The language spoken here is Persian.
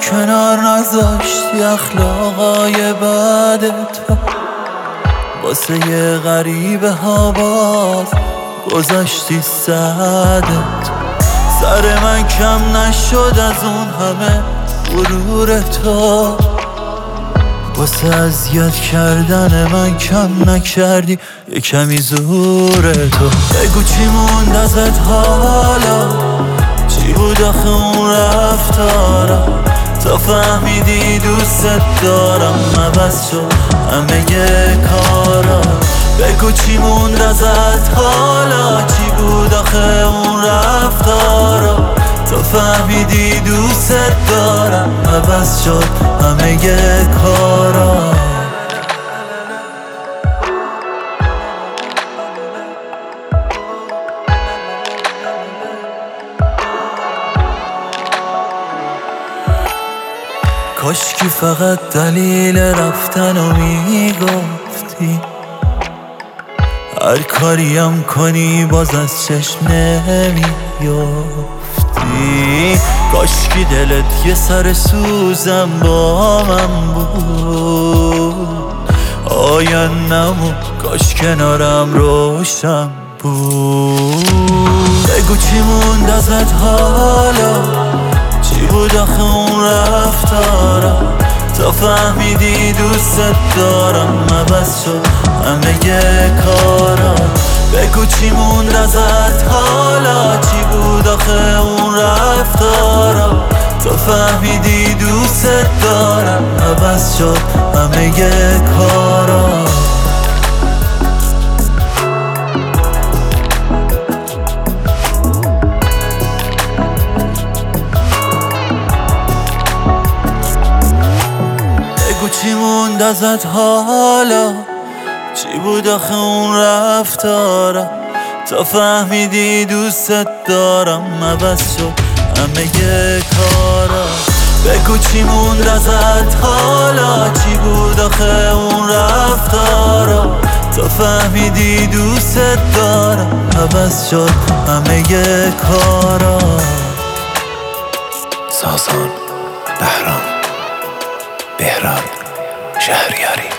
کنار نذاشتی اخلاقای بد تو، واسه یه غریبه ها باز گذاشتی صدت. سر من کم نشد از اون همه غرور تو، واسه اذیت کردن من کم نکردی یه کمی زور تو. بگو چی موند ازت حالا، چی بود آخه اون رفتارا، تا فهمیدی دوست دارم عوض شد همه کارا. بگو چی موند ازت حالا، چی بود آخه اون رفتارا، تا فهمیدی دوست دارم عوض شد همه کارا. کاشکی فقط دلیل رفتنو میگفتی، هر کاریم کنی باز از چشم نمیفتی. کاشکی دلت یه سر سوزم با من بود، آینده‌مو کاش کنارم روشن بود. بگو چی موند ازت حالا، چی بود آخه اون رفتارا، تا فهمیدی دوست دارم عوض شد همه کارا. بگو چی موند ازت حالا، چی بود آخه اون رفتارا، تا فهمیدی دوست دارم عوض شد همه کارا. چی موند ازت حالا، چی بود آخه اون رفتارا، تا فهمیدی دوست دارم عوض شد همه کارا. بگو چی موند ازت حالا، چی بود آخه اون رفتارا، تا فهمیدی دوست دارم عوض شد همه کارا. سازان بهرام، بهرام شهریاری.